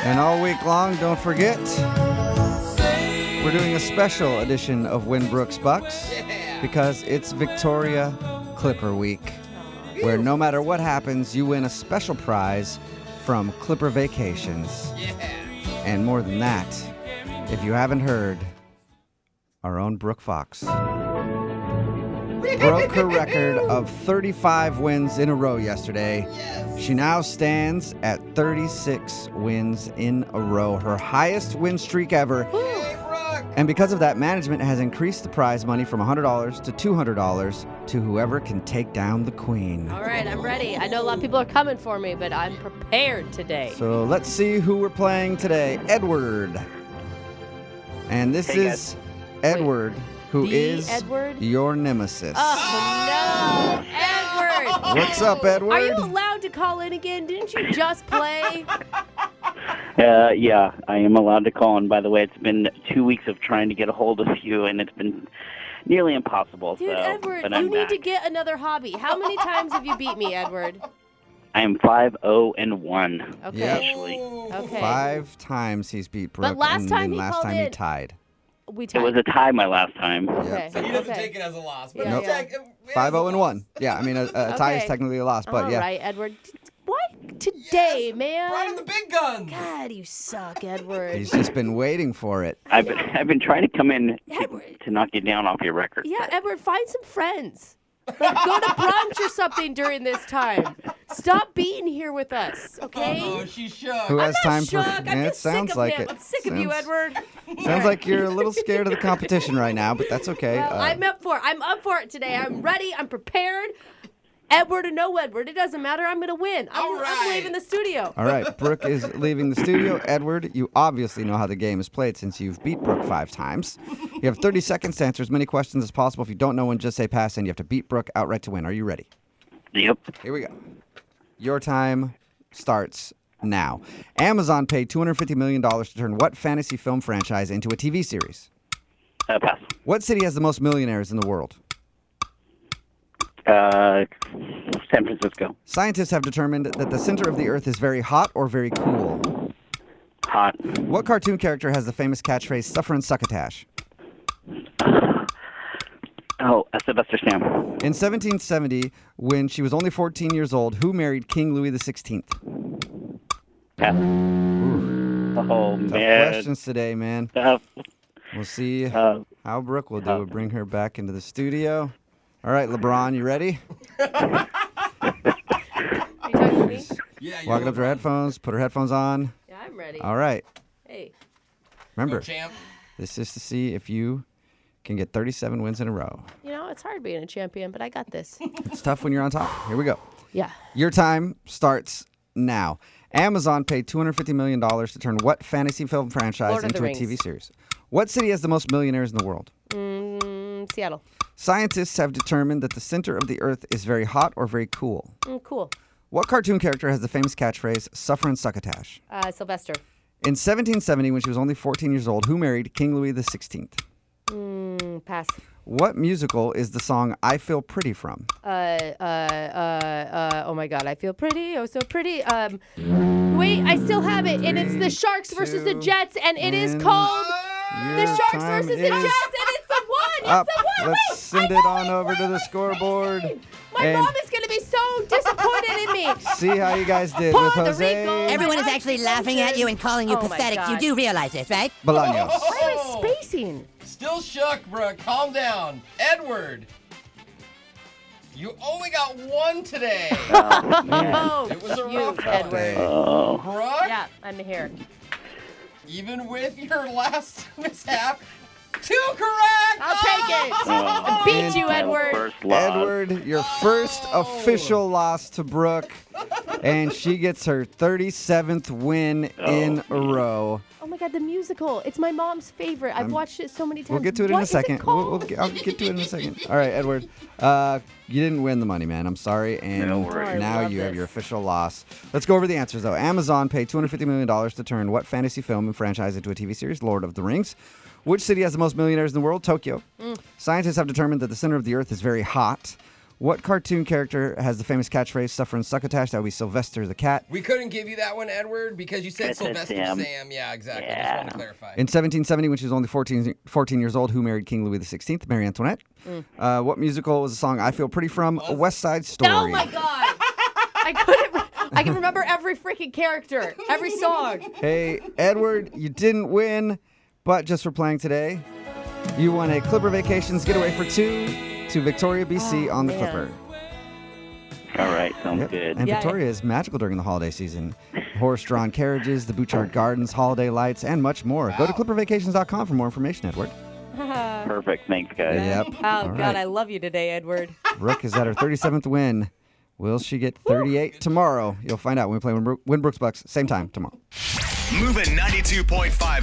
And all week long, don't forget, we're doing a special edition of Win Brooks Bucks because it's Victoria Clipper Week, where no matter what happens, you win a special prize from Clipper Vacations. And more than that, if you haven't heard, our own Brooke Fox broke her record of 35 wins in a row yesterday. She now stands at 36 wins in a row, her highest win streak ever. And because of that, management has increased the prize money from $100 to $200 to whoever can take down the queen. All right, I'm ready. I know a lot of people are coming for me, but I'm prepared today. So let's see who we're playing today. Edward. And this is Edward, who is Edward? your nemesis. Oh, no. Edward. What's up, Edward? Are you allowed to call in again? Didn't you just play? Yeah, I am allowed to call. And by the way, it's been 2 weeks of trying to get a hold of you, and it's been nearly impossible. Dude, so, Edward, but you I'm need back. to get another hobby. How many times have you beat me, Edward? I am 5-0-1. Okay. Yep. Actually, Okay. 5 times he's beat Brooke, last and time then he last called time he in. tied. We it tied. was a tie my last time. Okay. So he doesn't okay. take it as a loss. But Yeah, it's yeah. like, 5-0-1. Yeah, I mean, a tie is Okay. technically a loss, but All yeah. right, Edward. What? Today, man. right on the big guns. God, you suck, Edward. He's just been waiting for it. I've been trying to come in Edward. to knock you down off your record. Yeah, Edward, find some friends. Like, go to brunch or something during this time. Stop being here with us, okay? Oh, she's shook. Who has I'm time not shook. for I'm it just sick sounds of like him. it. I'm sick of you, Edward. Sounds like you're a little scared of the competition right now, but that's okay. Well, I'm up for it today. I'm ready. I'm prepared. Edward or no Edward, it doesn't matter. I'm going to win. I'm right. leaving the studio. All right, Brooke is leaving the studio. Edward, you obviously know how the game is played since you've beat Brooke 5 times. You have 30 seconds to answer as many questions as possible. If you don't know one, just say pass, and you have to beat Brooke outright to win. Are you ready? Yep. Here we go. Your time starts now. Amazon paid $250 million to turn what fantasy film franchise into a TV series? Pass. What city has the most millionaires in the world? San Francisco. Scientists have determined that the center of the Earth is very hot or very cool. Hot. What cartoon character has the famous catchphrase, suffer and succotash? Oh, Sylvester Sam. In 1770, when she was only 14 years old, who married King Louis XVI? Pass. Oh, Tough man. questions today, man. Tough. We'll see Uh, how Brooke will do. We'll bring her back into the studio. All right, LeBron, you ready? Are you talking to me? Yeah, Walk up to her headphones, put her headphones on. Yeah, I'm ready. All right. Hey. Remember, champ. this is to see if you can get 37 wins in a row. You know, it's hard being a champion, but I got this. It's tough when you're on top. Here we go. Yeah. Your time starts now. Amazon paid $250 million to turn what fantasy film franchise Lord of into the a Rings. TV series? What city has the most millionaires in the world? Seattle. Scientists have determined that the center of the Earth is very hot or very cool. Cool. What cartoon character has the famous catchphrase, suffer and succotash? Sylvester. In 1770, when she was only 14 years old, who married King Louis XVI? Pass. What musical is the song I Feel Pretty from? Oh my God, I feel pretty, oh so pretty. Wait, I still have it, and it's the Sharks versus the Jets, and it is called the Your Sharks time versus the is Jets, and it's the one. It's up. the one. Let's Wait, send I it know on over to the scoreboard. My and mom is gonna be so disappointed in me. see how you guys did Puerto with Jose Rico. Everyone is actually laughing at you and calling you Oh my pathetic. You God. do realize this, right? Bolaños. Why am I spacing? Still shook, Brooke. Calm down. Edward. You only got one today. Oh, It was a you, rough one. Edward. Oh. Brooke, Yeah, I'm here. even with your last mishap, 2 correct. I'll take it. I beat you, Edward. First loss. Edward, your first official loss to Brooke, and she gets her 37th win in a row. Oh my God, the musical. It's my mom's favorite. I've watched it so many times. We'll get to it What in a is second. called? I'll get to it in a second. All right, Edward. You didn't win the money, man. I'm sorry. And No worries. now I love you have this. your official loss. Let's go over the answers, though. Amazon paid $250 million to turn what fantasy film and franchise into a TV series? Lord of the Rings. Which city has the most millionaires in the world? Tokyo. Scientists have determined that the center of the Earth is very hot. What cartoon character has the famous catchphrase "Suffer and Succotash"? That would be Sylvester the cat. We couldn't give you that one, Edward, because you said That's it, Sylvester Sam. Sam. Yeah, exactly. Yeah. Just wanted to clarify. In 1770, when she was only 14 years old, who married King Louis XVI? Marie Antoinette. What musical was the song "I Feel Pretty" from? A West Side Story. Oh my God! I can remember every freaking character, every song. Hey, Edward, you didn't win, but just for playing today, you won a Clipper Vacations getaway for 2 to Victoria, BC on the man. Clipper. All right, sounds Yep. good. And Yeah. Victoria is magical during the holiday season. Horse-drawn carriages, the Bouchard Gardens, holiday lights, and much more. Go to clippervacations.com for more information, Edward. Perfect. Thanks, guys. Yep. Oh, All God, right. I love you today, Edward. Brooke is at her 37th win. Will she get 38 tomorrow? You'll find out when we play Winbrooks Bucks, same time tomorrow. Moving 92.5.